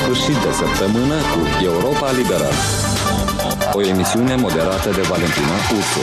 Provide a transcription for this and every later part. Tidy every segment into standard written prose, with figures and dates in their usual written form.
sfârșit de săptămână cu Europa Liberă. O emisiune moderată de Valentina Ursu.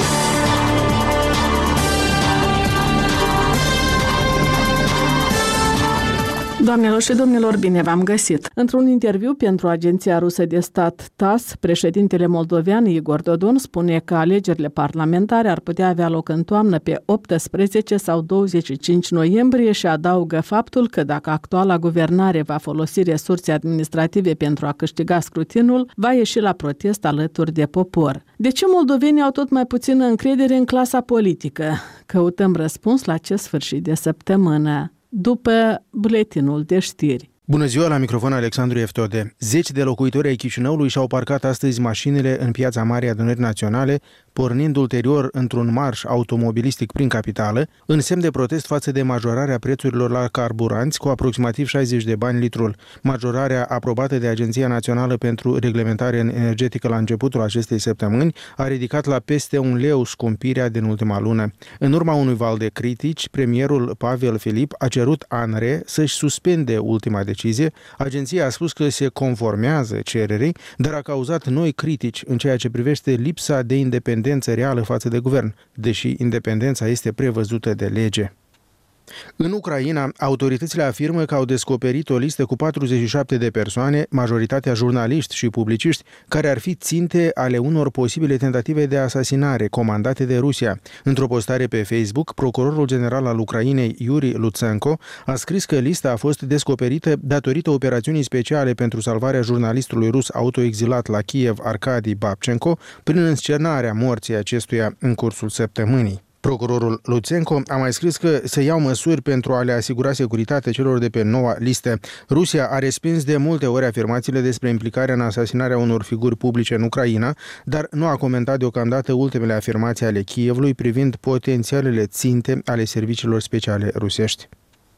Doamnelor și domnilor, bine v-am găsit! Într-un interviu pentru agenția rusă de stat TASS, președintele moldovean Igor Dodon spune că alegerile parlamentare ar putea avea loc în toamnă pe 18 sau 25 noiembrie și adaugă faptul că dacă actuala guvernare va folosi resurse administrative pentru a câștiga scrutinul, va ieși la protest alături de popor. De ce moldovenii au tot mai puțină încredere în clasa politică? Căutăm răspuns la acest sfârșit de săptămână, după buletinul de știri. Bună ziua, la microfon Alexandru Eftode. 10 de locuitori ai Chișinăului și-au parcat astăzi mașinile în Piața Marii Adunări Naționale, pornind ulterior într-un marș automobilistic prin capitală, în semn de protest față de majorarea prețurilor la carburanți cu aproximativ 60 de bani litrul. Majorarea aprobată de Agenția Națională pentru Reglementare Energetică la începutul acestei săptămâni a ridicat la peste €1 scumpirea din ultima lună. În urma unui val de critici, premierul Pavel Filip a cerut ANRE să-și suspende ultima decizie. Agenția a spus că se conformează cererii, dar a cauzat noi critici în ceea ce privește lipsa de independență reală față de guvern, deși independența este prevăzută de lege. În Ucraina, autoritățile afirmă că au descoperit o listă cu 47 de persoane, majoritatea jurnaliști și publiciști, care ar fi ținte ale unor posibile tentative de asasinare comandate de Rusia. Într-o postare pe Facebook, procurorul general al Ucrainei, Yuri Lutsenko, a scris că lista a fost descoperită datorită operațiunii speciale pentru salvarea jurnalistului rus autoexilat la Kiev, Arkady Babchenko, prin înscenarea morții acestuia în cursul săptămânii. Procurorul Lutsenko a mai scris că se iau măsuri pentru a le asigura securitatea celor de pe noua listă. Rusia a respins de multe ori afirmațiile despre implicarea în asasinarea unor figuri publice în Ucraina, dar nu a comentat deocamdată ultimele afirmații ale Kievului privind potențialele ținte ale serviciilor speciale rusești.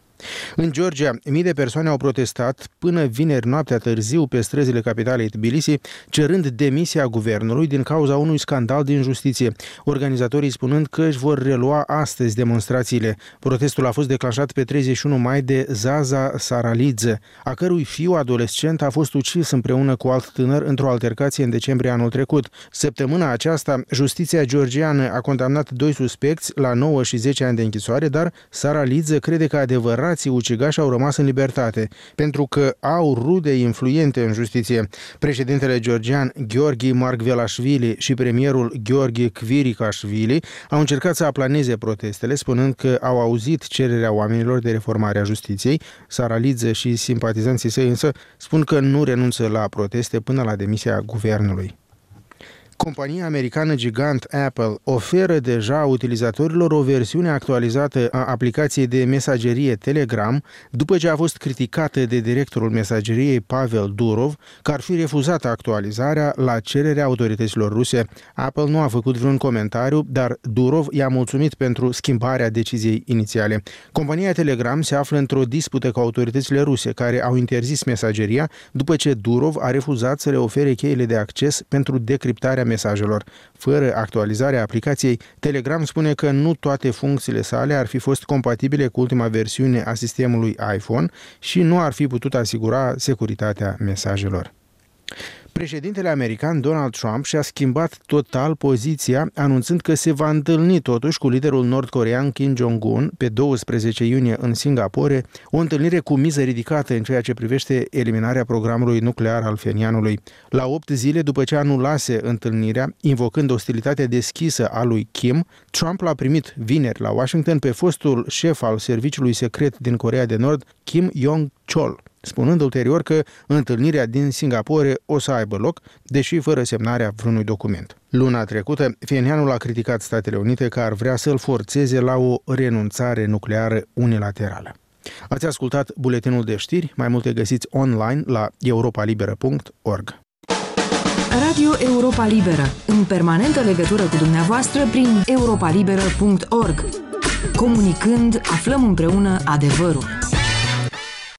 În Georgia, mii de persoane au protestat până vineri noaptea târziu pe străzile capitalei Tbilisi, cerând demisia guvernului din cauza unui scandal din justiție, organizatorii spunând că își vor relua astăzi demonstrațiile. Protestul a fost declanșat pe 31 mai de Zaza Saralidze, a cărui fiu adolescent a fost ucis împreună cu alt tânăr într-o altercație în decembrie anul trecut. Săptămâna aceasta, justiția georgiană a condamnat 2 suspecți la 9 și 10 ani de închisoare, dar Saralidze crede că adevărații ucigași au rămas în libertate, pentru că au rude influente în justiție. Președintele georgian Gheorghe Margvelashvili și premierul Gheorghe Kvirikashvili au încercat să aplaneze protestele, spunând că au auzit cererea oamenilor de reformare a justiției. Saralidze și simpatizanții săi însă spun că nu renunță la proteste până la demisia guvernului. Compania americană gigant Apple oferă deja utilizatorilor o versiune actualizată a aplicației de mesagerie Telegram, după ce a fost criticată de directorul mesageriei Pavel Durov că ar fi refuzat actualizarea la cererea autorităților ruse. Apple nu a făcut vreun comentariu, dar Durov i-a mulțumit pentru schimbarea deciziei inițiale. Compania Telegram se află într-o dispută cu autoritățile ruse, care au interzis mesageria după ce Durov a refuzat să le ofere cheile de acces pentru decriptarea mesajelor. Fără actualizarea aplicației, Telegram spune că nu toate funcțiile sale ar fi fost compatibile cu ultima versiune a sistemului iPhone și nu ar fi putut asigura securitatea mesajelor. Președintele american Donald Trump și-a schimbat total poziția, anunțând că se va întâlni totuși cu liderul nord-corean Kim Jong-un pe 12 iunie în Singapore, o întâlnire cu miză ridicată în ceea ce privește eliminarea programului nuclear al Phenianului. La 8 zile după ce anulase întâlnirea, invocând ostilitatea deschisă a lui Kim, Trump l-a primit vineri la Washington pe fostul șef al serviciului secret din Coreea de Nord, Kim Yong-chol, spunând ulterior că întâlnirea din Singapore o să aibă loc, deși fără semnarea vreunui document. Luna trecută, Phenianul a criticat Statele Unite că ar vrea să-l forțeze la o renunțare nucleară unilaterală. Ați ascultat buletinul de știri, mai multe găsiți online la europalibera.org. Radio Europa Liberă, în permanentă legătură cu dumneavoastră prin europalibera.org. Comunicând, aflăm împreună adevărul.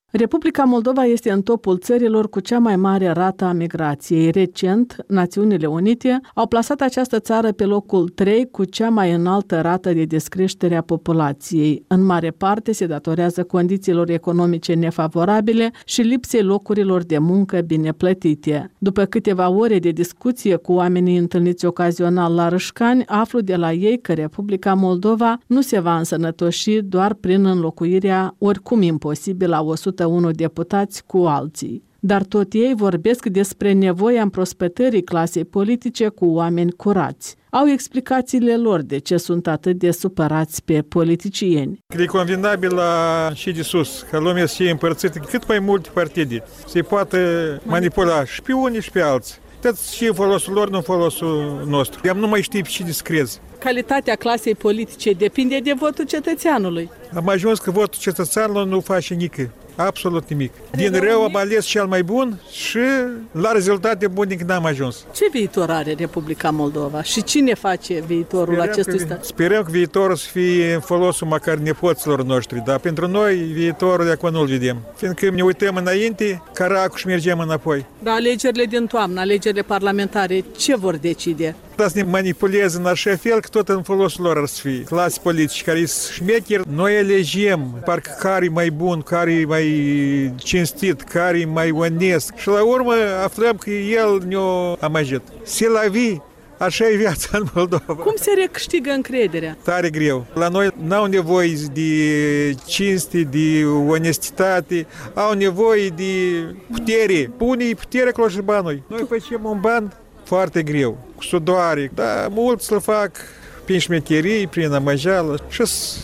Republica Moldova este în topul țărilor cu cea mai mare rată a migrației. Recent, Națiunile Unite au plasat această țară pe locul 3 cu cea mai înaltă rată de descreștere a populației. În mare parte se datorează condițiilor economice nefavorabile și lipsei locurilor de muncă bine plătite. După câteva ore de discuție cu oamenii întâlniți ocazional la Râșcani, aflu de la ei că Republica Moldova nu se va însănătoși doar prin înlocuirea oricum imposibilă a 101 deputați cu alții. Dar tot ei vorbesc despre nevoia împrospătării clasei politice cu oameni curați. Au explicațiile lor de ce sunt atât de supărați pe politicieni. E convenabil și de sus, ca lumea să fie împărțită cât mai multe partide, să-i poată manipula și pe unii și pe alții. Toți și folosul lor, nu folosul nostru. Eu nu mai știu pe cine să crezi. Calitatea clasei politice depinde de votul cetățeanului. Am ajuns că votul cetățeanului nu face nici. Absolut nimic. Din rău am ales cel mai bun și la rezultate bune că n-am ajuns. Ce viitor are Republica Moldova și cine face viitorul acestui stat? Sperăm că viitorul să fie în folosul măcar nepoților noștri, dar pentru noi viitorul de acum nu-l vedem. Fiindcă ne uităm înainte, caracu și mergem înapoi. Dar alegerile din toamnă, alegerile parlamentare, ce vor decide? Să ne manipuleze în așa fel că tot în folosul lor ar să fie. Clase politici care sunt șmecheri, noi elegem parcă care e mai bun, care e mai cinstit, care e mai onest. Și la urmă aflăm că el ne-a amăgit. Se la vie, așa e viața în Moldova. Cum se recâștigă încrederea? Tare greu. La noi n-au nevoie de cinste, de onestitate, au nevoie de putere. Pune-i putere acolo și banul. Noi facem un ban foarte greu, cu sudoare, dar mulți le fac prin șmecherii, prin amăjeală și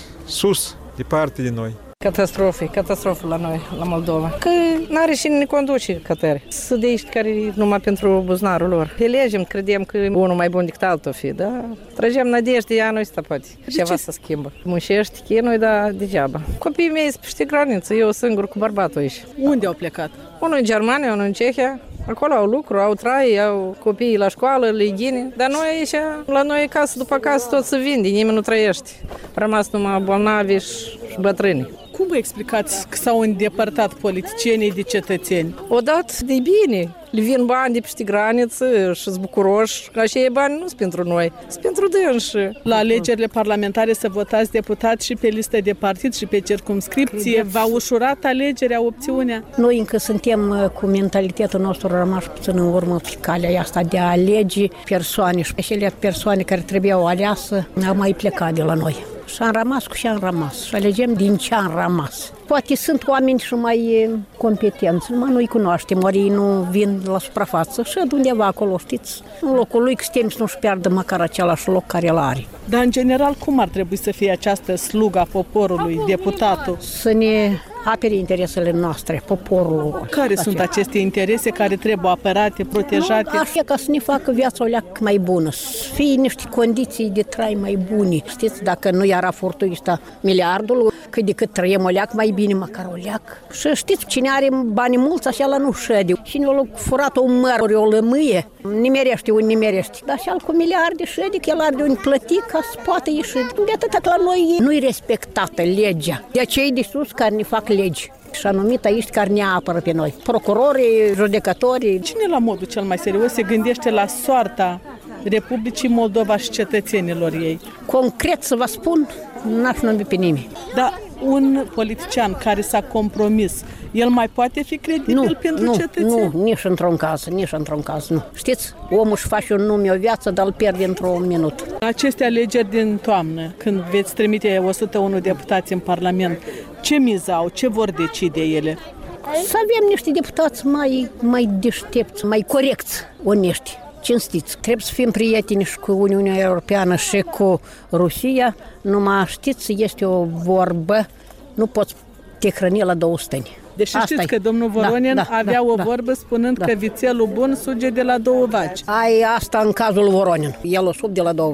sus, departe de noi. Catastrofă la noi, la Moldova. Că n-are cine ne conduce cătări. Sădești care numai pentru buzunarul lor. Elegem, credem că unul mai bun decât altul fi, dar tragem nădejde, ea nu este poate. Ceva să schimbă. Muncești, chinui, dar degeaba. Copiii mei sunt peste graniță, eu singur cu bărbatul aici. Unde au plecat? Unul în Germania, unul în Cehia. Acolo au lucru, au trai, au copiii la școală, le ghine. Dar noi aici, la noi casă după casă, tot se vinde, nimeni nu trăiește. Rămas numai bolnavi și bătrâni. Cum vă explicați că s-au îndepărtat politicienii de cetățeni? Odată de bine, le vin bani de peste graniță și sunt bucuroși. Aceia bani nu sunt pentru noi, sunt pentru dânsi. La alegerile parlamentare să votați deputați și pe listă de partid și pe circumscripție. V-a ușurat alegerea, opțiunea? Noi încă suntem cu mentalitatea noastră rămași puțin în urmă pe calea asta de a alege persoane și acele persoane care trebuiau aleasă au mai plecat de la noi. Și am rămas cu ce am rămas și alegem din ce am rămas. Poate sunt oameni și mai competenți, numai nu-i cunoaștem, ori ei nu vin la suprafață și undeva acolo, știți, în locul lui că suntem să nu-și piardă măcar același loc care îl are. Dar, în general, cum ar trebui să fie această slugă poporului, deputatul? Să ne apere interesele noastre, poporul. Care sunt aceste interese care trebuie apărate, protejate? Așa ca să ne facă viața o leacă mai bună, să fie niște condiții de trai mai bune. Știți, dacă nu era furtul ăsta miliardul, cât de cât trăiem o leacă mai bine, măcar o leacă. Și știți, cine are bani mulți, așa la nu șede. Cine a furat o măr, ori o lămâie, nimerește, un nimerește. Dar așa cu miliarde șede, că el are de un plătit ca să poată ieși. De atâta că la noi nu-i respectată legea. De aceea de sus care ne fac legi. Și anumit aici care ne apără pe noi. Procurorii, judecătorii. Cine la modul cel mai serios se gândește la soarta Republicii Moldova și cetățenilor ei? Concret să vă spun, n-aș numi pe nimeni. Dar un politician care s-a compromis, el mai poate fi credibil pentru cetățeni? Nu, nici într-un caz, nu. Știți, omul își face un nume, o viață, dar îl pierde într-un minut. Aceste alegeri din toamnă, când veți trimite 101 deputați în Parlament, ce miză au, ce vor decide ele? Să avem niște deputați mai deștepți, mai corecți, onești, cinstiți. Trebuie să fim prieteni și cu Uniunea Europeană și cu Rusia. Numai știți, este o vorbă, nu poți te hrăni la 2 stăni. Deși știți că domnul Voronin avea o vorbă spunând că vițelul bun suge de la 2 vaci. Asta în cazul Voronin. El o sub de la 2 vaci.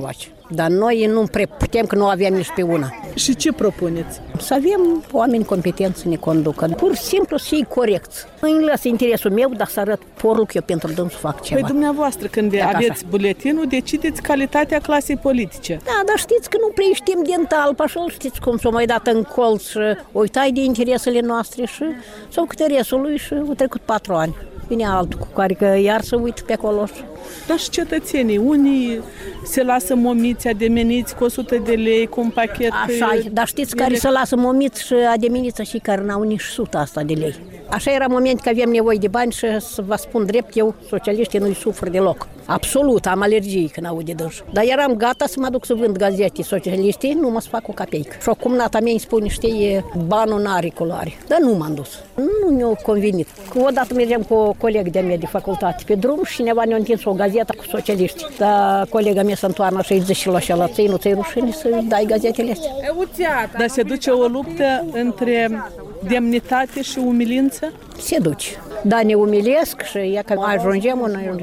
Dar noi nu prea putem, că nu avem nici pe una. Și ce propuneți? Să avem oameni competenți să ne conducă. Pur și simplu să fie corecți. Nu-i lăsă interesul meu, dar să arăt porul că eu pentru dânsul fac ceva. Păi dumneavoastră, când aveți buletinul, decideți calitatea clasei politice. Da, dar știți că nu prea știm din talpa și știți cum s-a mai dat în colț și uitai de interesele noastre și s-au câteresul lui și au trecut 4 ani. Vine altul cu care că iar să uit pe acolo. Dar și cetățenii, unii se lasă momiți, ademeniți cu 100 de lei, cu un pachet. Așa, dar știți care se lasă momiți și ademeniți și care n-au nici 100 asta de lei. Așa era moment că aveam nevoie de bani și să vă spun drept, eu, socialiștii, nu-i sufăr deloc. Absolut, am alergii când aud de dânsul. Dar eram gata să mă duc să vând gazete socialiștii, nu mă să fac o capeică. Și acum nata mea îmi spune, știi, banul n-are culoare. Dar nu m-am dus. Nu mi-a convenit. Odată mergeam cu o colegă de-a mea de facultate pe drum și cineva ne-a întins o gazetă cu socialiști. Dar colega mea se întoarnă și îi zice și la așa, nu ți-ai rușine să dai gazetele astea. Dar se duce o luptă între demnitate și umilință? Se duce. Da, ne umilesc și ia că ajungem.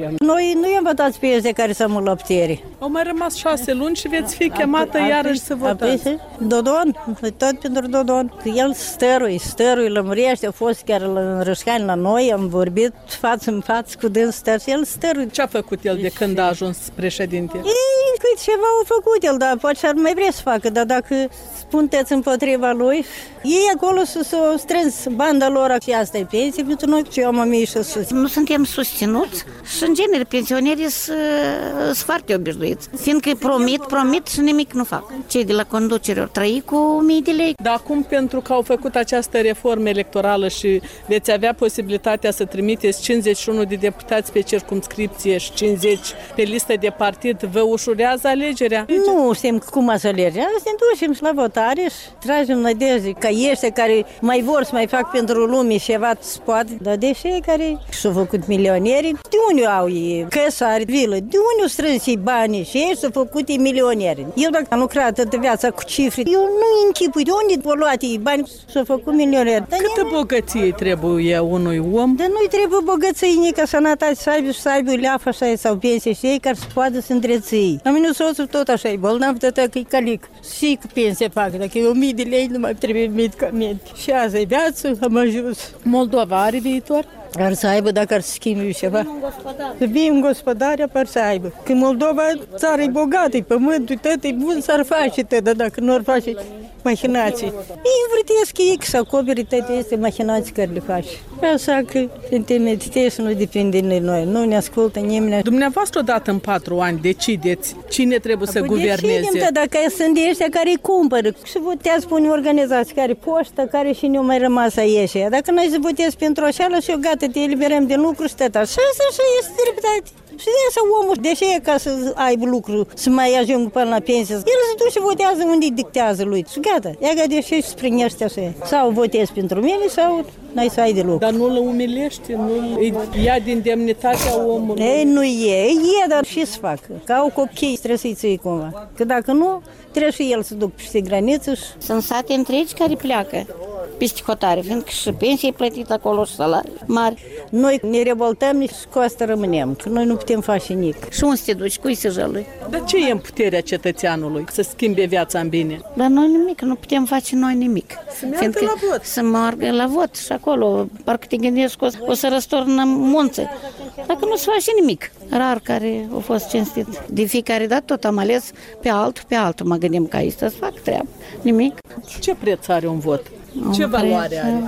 Noi nu i-am votat pe ăștia care să mă lăptieri. Au mai rămas 6 luni și veți fi chemată iarăși să votați. Dodon, tot pentru Dodon. El stărui, lămurește, a fost chiar în Rășcani la noi, am vorbit față în față cu dânsul, el stărui. Ce a făcut el de când a ajuns președinte? Cât ceva a făcut el, dar poate ar mai vrea să facă, dar dacă spuneți împotriva lui, ei acolo s-au strâns banda lor și asta e pensie pentru noi, și eu am mie și sus. Nu suntem susținuți și, în genere, pensionerii sunt foarte obișnuiți, fiindcă promit și nimic nu fac. Cei de la conducere au trăit cu 1000 de lei. Dar acum, pentru că au făcut această reformă electorală și veți avea posibilitatea să trimiteți 51 de deputați pe circumscripție și 50 pe listă de partid, vă ușurează alegerea? Nu știm cum să alegem. Ne ducem și la votare și tragem nădejde ca ăștia care mai vor să mai fac pentru lume ceva spate, dar de cei care s-au făcut milionieri, de unde au ei căsari, vilă, de unde au strâns ei banii și ei s-au făcut ei milionieri. Eu dacă am lucrat toată viața cu cifre, eu nu închipui de unde au luat ei bani s-au făcut milionieri. Câtă bogăție trebuie unui om? Dar nu-i trebuie bogăție, ca sănătate să aibă leafă așa sau pensie și ei care să poată să întreții. La mine soțul tot așa e bolnav, că e calic. Și cu pensie fac, dacă e 1000 de lei nu mai trebuie medicamente. Și asta e viață, am ajuns. Moldova are viitor? Ar să aibă dacă ar schimbi ceva. Să fie un gospodar, apar să aibă. Că Moldova, țara e bogată, e pământul, tot e bun, s-ar face tot, dar dacă nu ar face machinații. Ei vrătesc ei să acopere toate aceste machinații care le face. Așa că suntem meditezi și nu depinde de noi, nu ne ascultă nimeni. Dumneavoastră, odată în 4 ani, decideți cine trebuie să guverneze. Decidem, dacă sunt de ăștia care îi cumpără și votează pe unii organizații, care poștă, care și nu mai rămas aici. Dacă noi să votezi pentru așa, și eu gata, te eliberăm din lucru și tot așa este dreptate. Și de asta omul, deși e ca să aibă lucru, să mai ajungă până la pensie, el se duce și votează unde îi dictează lui. Și gata, ea deși și sprinește așa. Sau votezi pentru mine, sau n-ai să ai de lucru. Dar nu îl umilește, nu îi ia din demnitatea omului. Ei, nu e, dar și să facă. Ca au copii, trebuie să-i ții cumva. Că dacă nu, trebuie și el să duc peste graniță. Sunt sate întregi care pleacă peste hotare, fiindcă și pensie plătită acolo și salarii mari. Noi ne revoltăm și cu asta rămânem, că noi nu putem face nimic. Și unde să te duci? Cui să jălui? Dar ce e în puterea cetățeanului să schimbe viața în bine? Dar noi nimic, nu putem face noi nimic. Să meargă la vot. Să meargă la vot și acolo, parcă te gândești că o să răstornă munță. Dacă nu se face nimic. Rar care a fost cinstit. De fiecare dată tot am ales pe altul. Mă gândim că aici să fac treabă. Nimic. Ce preț are un vot? Ce valoare are?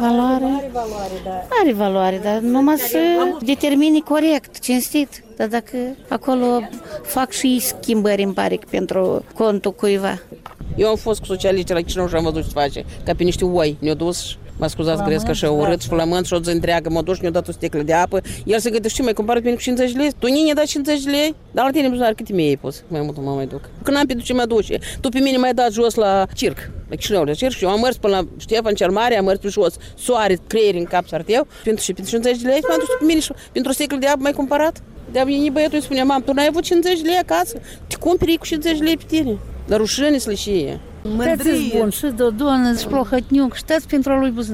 Are valoare, dar numai să determini corect, cinstit. Dar dacă acolo fac și schimbări, îmi pare, pentru contul cuiva. Eu am fost cu socialiștii la Chișinău și am văzut ce face, ca pe niște oi. Ne-au dus, mă scuzați, gresc așa urât, și flământ și o zi întreagă, m-a dus și ne-a dat o sticlă de apă. El se gândește, mai cumpără pe mine cu 50 lei? Tu ne-ai dat 50 lei? Dar la tine buzunar câte mie ai pus? Mai mult mă mai duc. Că n-am pe ce mă duce. Tu pe mine m-ai dat jos la circ, la Chișinău, la circ și eu am mers până la Ștefan cel Mare, am mers pe jos, soare, creier în cap s-arteu, pentru 50 de lei, m-am dus pe mine și pentru o sticlă de apă mai cumpărat. De-a venit băiatul îi spunea, mam, tu n-ai avut 50 lei acasă? Te cumperi cu 50 lei pe tine. Dar rușine slășie. Tăți bun, și Dodon, și Plohătniuc, și tăți pentru lui Buznaș.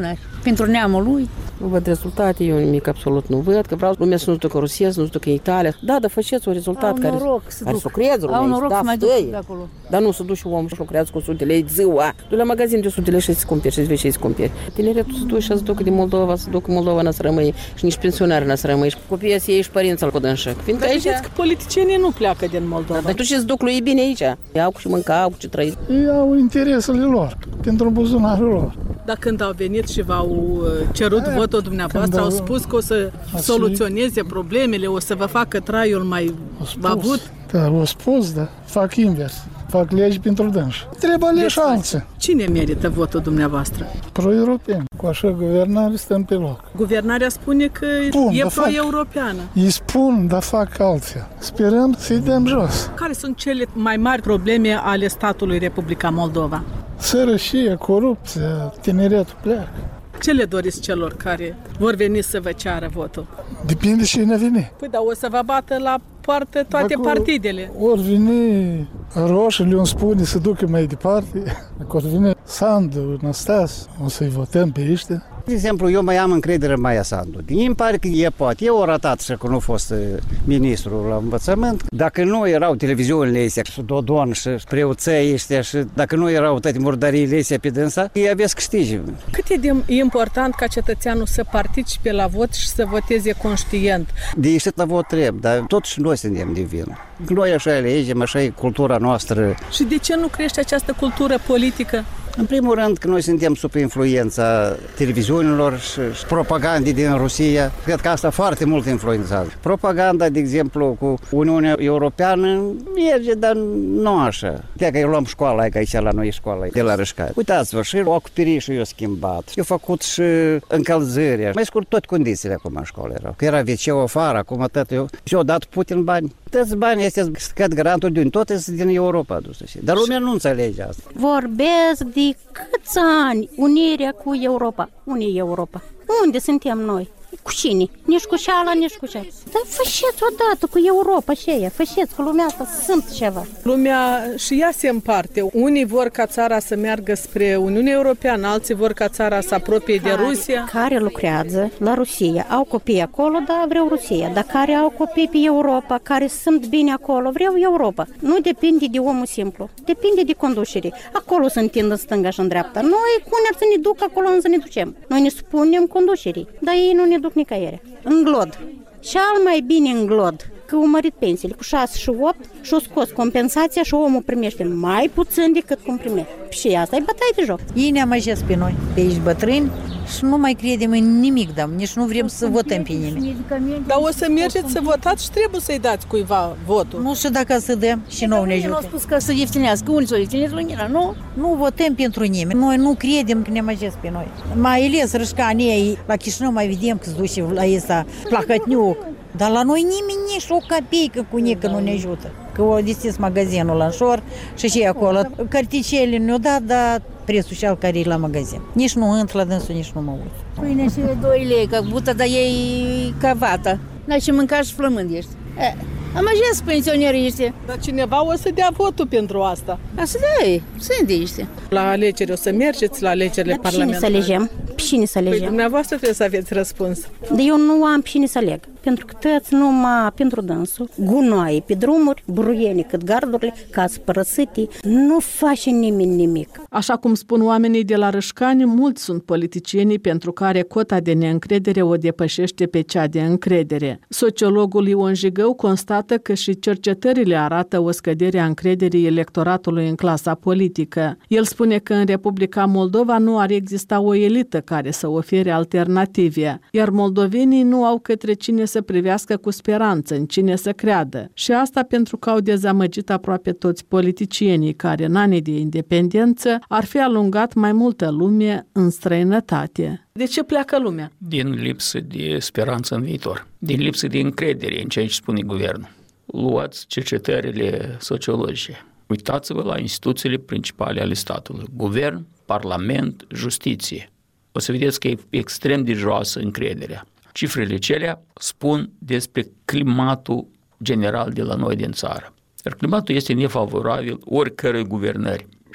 pentru neamul lui. Nu văd rezultate, eu nimic absolut nu văd, că vreau lumea să nu se ducă Rusia, să nu se ducă în Italia. Da, dar faceți un rezultat care să lucreze lumea. Au noroc să mai duc de acolo. Dar nu se duce omul și lucrează cu 100 de lei ziua. Du la magazin de 100 de lei și să-ți cumperi și să vezi ce-ți cumperi. Tineretul se duce și să ducă din Moldova, să ducă Moldova n-a să rămâi și nici pensionari n-a să rămâi și copiii să iei și părinții cu dânșă. Dar știți că politicienii nu pleacă din Moldova. Dar tu ce-ți duc lui bine aici? Iau cu și mânca, au cu ce trăi. Ei au interesele lor, pentru buzunarul lor. Dar când au venit și v-au cerut votul dumneavoastră, au spus că o să soluționeze problemele, o să vă facă traiul mai avut? Da, au spus, da. Fac invers. Fac legi pentru dânși. Trebuie aleși alții. Cine merită votul dumneavoastră? Pro-europeni. Cu așa guvernare stăm pe loc. Guvernarea spune că e pro-europeană. Îi spun, dar fac alții. Sperăm să-i dăm jos. Care sunt cele mai mari probleme ale statului Republica Moldova? Sărășie, corupție, tineretul pleacă. Ce le doriți celor care vor veni să vă ceară votul? Depinde cine vine. Păi da, o să vă bată la poartă toate partidele. Ori vine roșiile, îmi spune să ducă mai departe. Dacă ori vine Sandu, Năstas, o să-i votăm pe ăștia. De exemplu, eu mai am încredere în Maia Sandu. Îmi pare că e poate. Eu o ratat și că nu a fost ministru la învățământ. Dacă nu erau televiziunile astea, și Dodon și preoței ăștia, și dacă nu erau toate murdăriile astea pe dânsa, ei aveți câștigi. Cât e de important ca cetățeanul să participe la vot și să voteze conștient? De ieșit la vot trebuie, dar totuși noi suntem de vină. Noi așa alegem, așa e cultura noastră. Și de ce nu crește această cultură politică? În primul rând că noi suntem sub influența televiziunilor și propagandei din Rusia. Cred că asta foarte mult influențează. Propaganda, de exemplu, cu Uniunea Europeană merge, dar nu așa. Dacă eu luăm școala, aici la noi școala de la Rășcani. Uitați-vă, și acoperișul eu schimbat. Eu făcut și încălzirea. Mai scurt, toate condițiile acum în școală erau. Că era WC-ul afară, acum tot eu. Și eu dat Putin bani. Toți banii astea scad grantul din tot din Europa adus. Dar lumea nu înțelege asta. Vorbesc de câți ani unirea cu Europa. Unde e Europa? Unde suntem noi? Cu cine? Nici cu ceala, nici cu ceala. Dar faceți odată cu Europa și aia. Faceți cu lumea asta, sunt ceva. Lumea și ea se împarte. Unii vor ca țara să meargă spre Uniunea Europeană, alții vor ca țara să apropie de Rusia. Care lucrează la Rusia, au copii acolo, da, vreau Rusia. Dar care au copii pe Europa, care sunt bine acolo, vreau Europa. Nu depinde de omul simplu, depinde de conducere. Acolo se întind în stânga și în dreapta. Noi cum să ne duc acolo să ne ducem? Noi ne spunem conducerii, dar ei nu ne duc nicăieri. În glod. Cel mai bine în glod. Că au mărit pensiile cu 6 și 8 și au scos compensația și omul primește mai puțin decât cum primește. Și asta e bătaie de joc. Ei ne amăjesc pe noi, pe aici bătrâni, și nu mai credem în nimic, dar nici nu vrem să votăm pe nimeni. Dar o să mergeți să votați și trebuie să-i dați cuiva votul. Nu știu dacă să dăm și nouă ne ajută. Nu au spus că să ieftinească, unii să ieftinească, nu? Nu votăm pentru nimeni. Noi nu credem că ne amăjesc pe noi. Mai ales Rășcanii, la Chișinău mai vedem că se duce la ăsta, Placătniuc. Dar la noi nimeni nici o capeică cu nică nu ne ajută. Că au deschis magazinul la înșor și acolo. Carticele ne-au dat, dar prețul cel care e la magazin. Nici nu intră la dânsul, nici nu mă uit. Pâine și 2 lei, că bută, dar ei ca vata. N-ai ce mânca și flămând ești. Amăjesc pensionerii ăștia. Dar cineva o să dea votul pentru asta. Asta da, sunt ăștia. La alegeri o să mergeți la alegerile parlamentare? Cine să alegem? Cine să alegem? Păi dumneavoastră trebuie să aveți răspuns. Dar eu nu am cine să aleg. Pentru că toți numai pentru dânsul. Gunoaie pe drumuri, buruieni cât gardurile, case părăsite. Nu face nimeni nimic. Așa cum spun oamenii de la Rășcani, mulți sunt politicienii pentru care cota de neîncredere o depășește pe cea de încredere. Sociologul Ion Jigău constată că și cercetările arată o scădere a încrederii electoratului în clasa politică. El spune că în Republica Moldova nu ar exista o elită care să ofere alternative, iar moldovenii nu au către cine să privească cu speranță, în cine să creadă. Și asta pentru că au dezamăgit aproape toți politicienii care în anii de independență ar fi alungat mai multă lume în străinătate. De ce pleacă lumea? Din lipsă de speranță în viitor, din lipsă de încredere în ceea ce spune guvernul. Luați cercetările sociologice. Uitați-vă la instituțiile principale ale statului. Guvern, Parlament, Justiție. O să vedeți că e extrem de joasă încrederea. Cifrele celea spun despre climatul general de la noi din țară. Iar climatul este nefavorabil oricărei guvernări.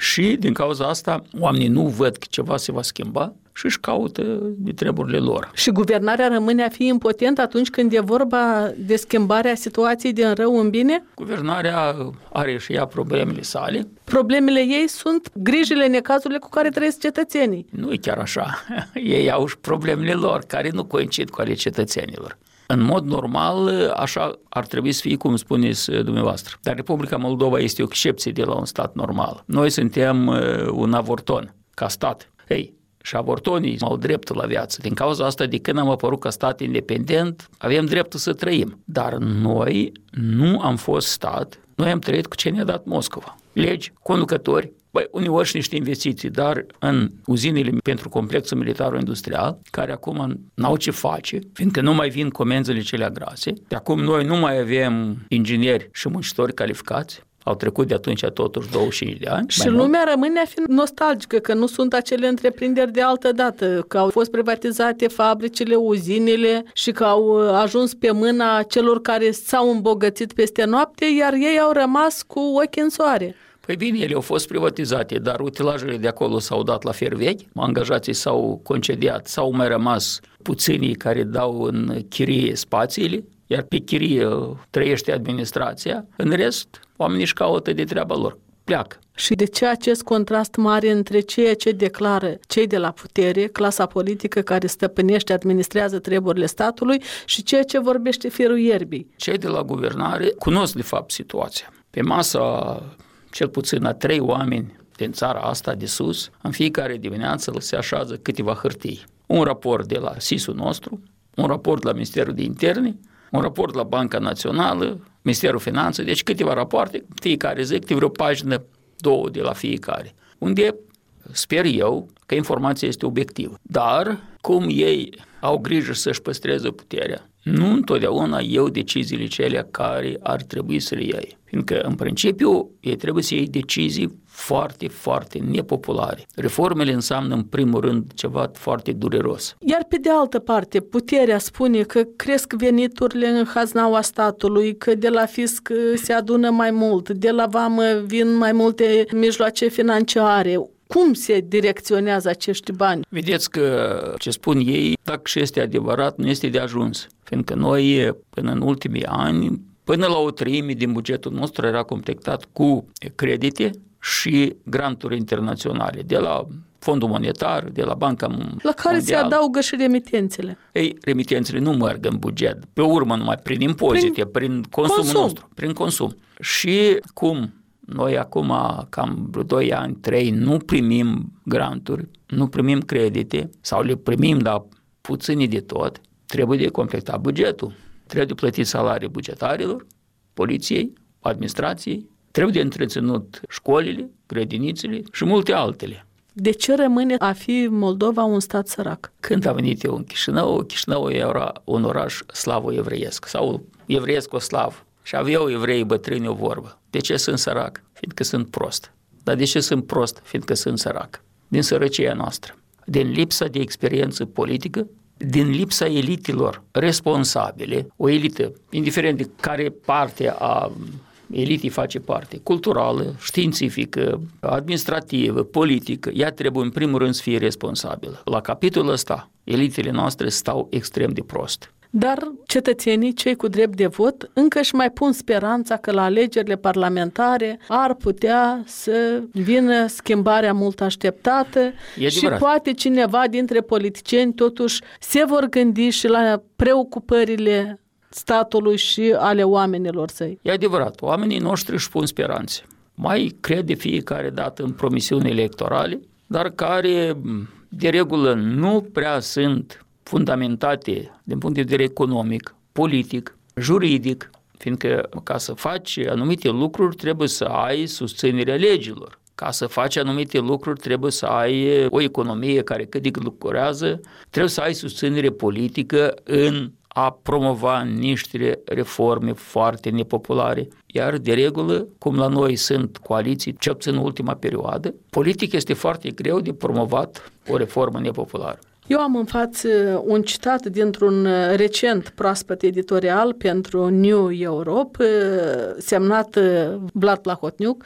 Și din cauza asta oamenii nu văd că ceva se va schimba și își caută de treburile lor. Și guvernarea rămâne a fi impotentă atunci când e vorba de schimbarea situației din rău în bine? Guvernarea are și ea problemele sale. Problemele ei sunt grijile, necazurile cu care trăiesc cetățenii. Nu e chiar așa. Ei au și problemele lor, care nu coincid cu ale cetățenilor. În mod normal, așa ar trebui să fie, cum spuneți dumneavoastră. Dar Republica Moldova este o excepție de la un stat normal. Noi suntem un avorton, ca stat. Și avortonii au dreptul la viață. Din cauza asta, de când am apărut ca stat independent, avem dreptul să trăim. Dar noi nu am fost stat, noi am trăit cu ce ne-a dat Moscova. Legi, conducători, uneori și niște investiții, dar în uzinele pentru complexul militar-industrial, care acum n-au ce face, fiindcă nu mai vin comenzile cele grase. De acum noi nu mai avem ingineri și muncitori calificați. Au trecut de atunci totuși 25 de ani. Și lumea rămâne a fi nostalgică, că nu sunt acele întreprinderi de altă dată, că au fost privatizate fabricile, uzinele și că au ajuns pe mâna celor care s-au îmbogățit peste noapte, iar ei au rămas cu ochii în soare. Păi bine, ele au fost privatizate, dar utilajele de acolo s-au dat la fer vechi, angajații s-au concediat, s-au mai rămas puținii care dau în chirie spațiile, iar pe chirie trăiește administrația, în rest, oamenii își caută de treaba lor, pleacă. Și de ce acest contrast mare între ceea ce declară cei de la putere, clasa politică care stăpânește, administrează treburile statului și ceea ce vorbește firul ierbii? Cei de la guvernare cunosc de fapt situația. Pe masa cel puțin a 3 oameni din țara asta de sus, în fiecare dimineață se așează câteva hârtii. Un raport de la SIS-ul nostru, un raport la Ministerul de Interne, un raport la Banca Națională, Ministerul Finanței, deci câteva rapoarte, fiecare zi, câte vreo pagină, 2 de la fiecare, unde sper eu că informația este obiectivă. Dar, cum ei au grijă să-și păstreze puterea, nu întotdeauna iau deciziile cele care ar trebui să le iei. Fiindcă, în principiu, ei trebuie să iei decizii foarte, foarte nepopulare. Reformele înseamnă, în primul rând, ceva foarte dureros. Iar pe de altă parte, puterea spune că cresc veniturile în haznaua statului, că de la fisc se adună mai mult, de la vamă vin mai multe mijloace financiare. Cum se direcționează acești bani? Vedeți că ce spun ei, dacă și este adevărat, nu este de ajuns. Fiindcă noi, până în ultimii ani, până la 1/3 din bugetul nostru era completat cu credite și granturi internaționale, de la Fondul Monetar, de la Banca Mondială. La care se adaugă și remitențele. Remitențele nu merg în buget, pe urmă numai prin impozite, prin consumul nostru, prin consum. Și cum noi acum, cam 2 ani, 3, nu primim granturi, nu primim credite, sau le primim, dar puțini de tot, trebuie de completat bugetul. Trebuie de plătit salarii bugetarilor, poliției, administrației, trebuie de întreținut școlile, grădinițele și multe altele. De ce rămâne a fi Moldova un stat sărac? Când a venit eu în Chișinău era un oraș slavo-evreiesc sau evreiesc-o-slav. Și aveau evrei bătrâni o vorbă. De ce sunt sărac? Fiindcă sunt prost. Dar de ce sunt prost? Fiindcă sunt sărac. Din sărăcia noastră. Din lipsa de experiență politică, din lipsa elitelor responsabile, o elită, indiferent de care parte a elitii face parte, culturală, științifică, administrativă, politică, ea trebuie în primul rând să fie responsabilă. La capitolul ăsta, elitele noastre stau extrem de prost. Dar cetățenii, cei cu drept de vot, încă își mai pun speranța că la alegerile parlamentare ar putea să vină schimbarea mult așteptată și poate cineva dintre politicieni totuși se vor gândi și la preocupările statului și ale oamenilor săi. E adevărat, oamenii noștri își pun speranțe. Mai cred de fiecare dată în promisiuni electorale, dar care de regulă nu prea sunt fundamentate din punct de vedere economic, politic, juridic, fiindcă ca să faci anumite lucruri trebuie să ai susținerea legilor. Ca să faci anumite lucruri trebuie să ai o economie care cât de cât lucrează, trebuie să ai susținere politică în a promova niște reforme foarte nepopulare. Iar de regulă, cum la noi sunt coaliții, cel puțin în ultima perioadă, politic este foarte greu de promovat o reformă nepopulară. Eu am în față un citat dintr-un recent proaspăt editorial pentru New Europe, semnat Vlad Plahotniuc,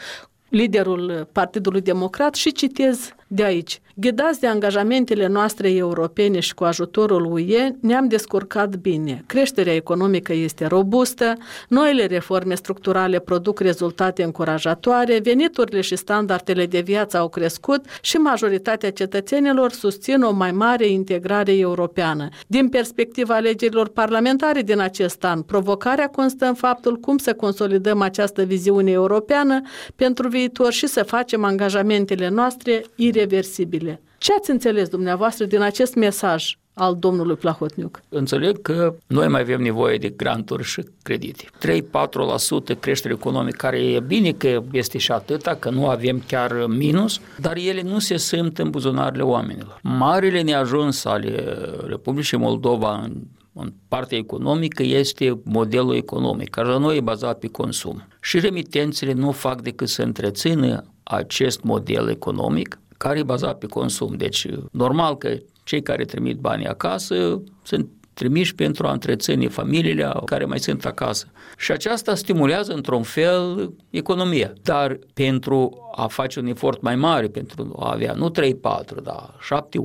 liderul Partidului Democrat, și citez de aici. Ghidați de angajamentele noastre europene și cu ajutorul UE, ne-am descurcat bine. Creșterea economică este robustă, noile reforme structurale produc rezultate încurajatoare, veniturile și standardele de viață au crescut și majoritatea cetățenilor susțin o mai mare integrare europeană. Din perspectiva alegerilor parlamentare din acest an, provocarea constă în faptul cum să consolidăm această viziune europeană pentru viitor și să facem angajamentele noastre ireversibile. Ce ați înțeles dumneavoastră din acest mesaj al domnului Plahotniuc? Înțeleg că noi mai avem nevoie de granturi și credite. 3-4% creștere economică, care e bine că este și atâta, că nu avem chiar minus, dar ele nu se simt în buzunarele oamenilor. Marile neajuns ale Republicii Moldova în partea economică este modelul economic, care la noi e bazat pe consum. Și remitențele nu fac decât să întrețină acest model economic care e bazat pe consum. Deci, normal că cei care trimit banii acasă sunt trimiși pentru a întreține familiile care mai sunt acasă. Și aceasta stimulează într-un fel economia. Dar pentru a face un efort mai mare, pentru a avea nu 3-4, dar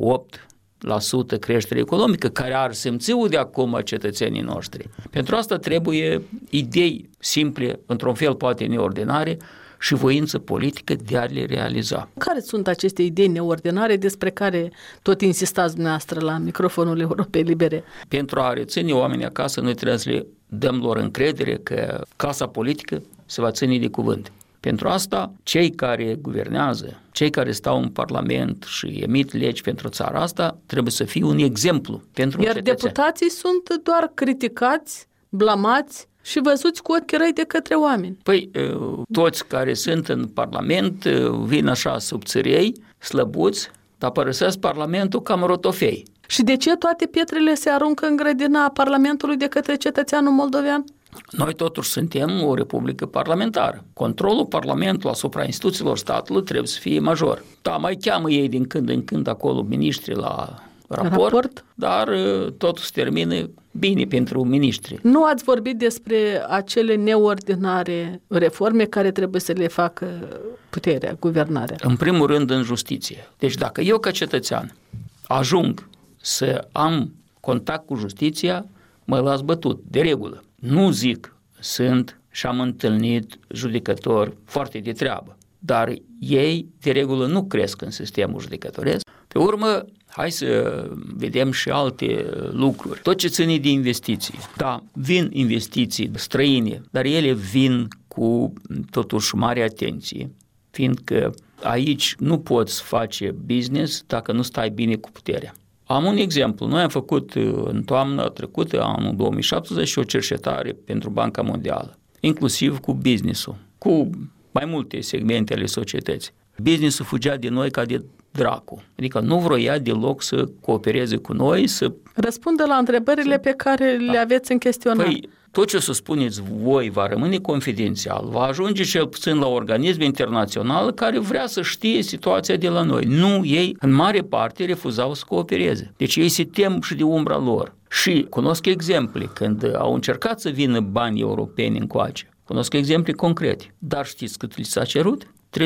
7-8% creștere economică, care ar simți-o de acum cetățenii noștri. Pentru asta trebuie idei simple, într-un fel poate neordinare, și voință politică de a le realiza. Care sunt aceste idei neordinare despre care tot insistați dumneavoastră la microfonul Europei Libere? Pentru a reține oamenii acasă, noi trebuie să le dăm lor încredere că clasa politică se va ține de cuvânt. Pentru asta, cei care guvernează, cei care stau în Parlament și emit legi pentru țara asta, trebuie să fie un exemplu pentru cetățeni. Iar deputații sunt doar criticați, blamați și văzuți cu ochi răi de către oameni. Păi, toți care sunt în Parlament vin așa subțirei, slăbuți, dar părăsesc Parlamentul cam rotofei. Și de ce toate pietrele se aruncă în grădina Parlamentului de către cetățeanul moldovean? Noi totuși suntem o republică parlamentară. Controlul Parlamentului asupra instituțiilor statului trebuie să fie major. Da, mai cheamă ei din când în când acolo miniștri la raport, dar totul se termină bine pentru miniștri. Nu ați vorbit despre acele neordinare reforme care trebuie să le facă puterea, guvernarea? În primul rând în justiție. Deci dacă eu ca cetățean ajung să am contact cu justiția, mă las bătut, de regulă. Nu zic, sunt și am întâlnit judecători foarte de treabă, dar ei de regulă nu cresc în sistemul judecătoresc. Pe urmă, hai să vedem și alte lucruri. Tot ce ține de investiții. Da, vin investiții străine, dar ele vin cu totuși mare atenție, fiindcă aici nu poți face business dacă nu stai bine cu puterea. Am un exemplu. Noi am făcut în toamna trecută, anul 2017, o cercetare pentru Banca Mondială, inclusiv cu business-ul, cu mai multe segmente ale societății. Business-ul fugea de noi ca de dracu. Adică nu vroia deloc să coopereze cu noi, să răspundă la întrebările pe care le aveți în chestionar. Păi, tot ce o să spuneți voi va rămâne confidențial, va ajunge cel puțin la organisme internaționale care vrea să știe situația de la noi. Nu, ei în mare parte refuzau să coopereze. Deci ei se tem și de umbra lor. Și cunosc exemple când au încercat să vină bani europeni încoace. Cunosc exemple concrete. Dar știți cât li s-a cerut?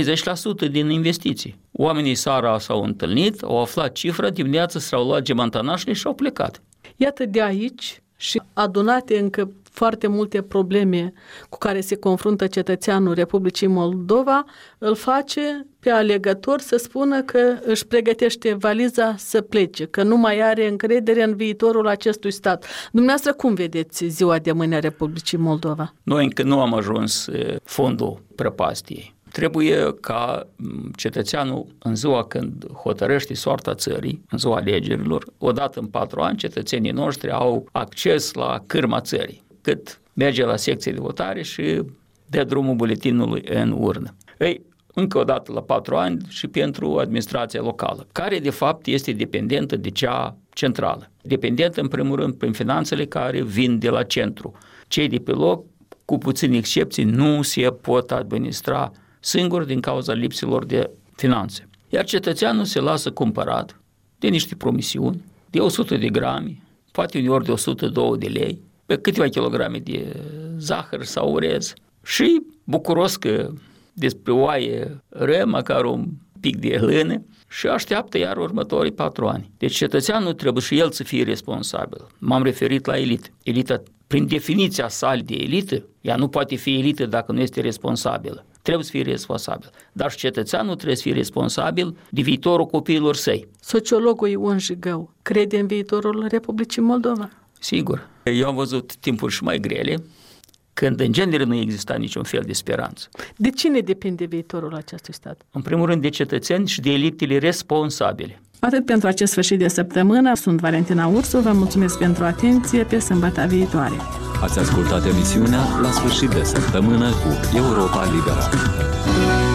30% din investiții. Oamenii seara s-au întâlnit, au aflat cifra, dimineața s-au luat gemantanașele și au plecat. Iată de aici și adunate încă foarte multe probleme cu care se confruntă cetățeanul Republicii Moldova, îl face pe alegător să spună că își pregătește valiza să plece, că nu mai are încredere în viitorul acestui stat. Dumneavoastră, cum vedeți ziua de mâine a Republicii Moldova? Noi încă nu am ajuns fondul prăpastiei. Trebuie ca cetățeanul, în ziua când hotărăște soarta țării, în ziua alegerilor, odată în 4 ani, cetățenii noștri au acces la cârma țării, cât merge la secție de votare și dă drumul buletinului în urnă. Ei, încă o dată la 4 ani și pentru administrația locală, care de fapt este dependentă de cea centrală. Dependentă în primul rând prin finanțele care vin de la centru. Cei de pe loc, cu puține excepții, nu se pot administra singuri din cauza lipsilor de finanțe. Iar cetățeanul se lasă cumpărat de niște promisiuni, de 100 de grame, poate uneori de 102 de lei, pe câteva kilograme de zahăr sau orez și bucuros că despre oaie ră, măcar un pic de lână, și așteaptă iar următorii 4 ani. Deci cetățeanul trebuie și el să fie responsabil. M-am referit la elită. Elita, prin definiția sa de elită, ea nu poate fi elită dacă nu este responsabilă. Trebuie să fie responsabil. Dar și cetățeanul trebuie să fie responsabil de viitorul copiilor săi. Sociologul Ion Jigău crede în viitorul Republicii Moldova? Sigur. Eu am văzut timpuri și mai grele, când în genere nu exista niciun fel de speranță. De cine depinde viitorul acestui stat? În primul rând de cetățeni și de elitele responsabile. Atât pentru acest sfârșit de săptămână. Sunt Valentina Ursu, vă mulțumesc pentru atenție, pe sâmbătă viitoare. Ați ascultat emisiunea La sfârșit de săptămână cu Europa Liberă.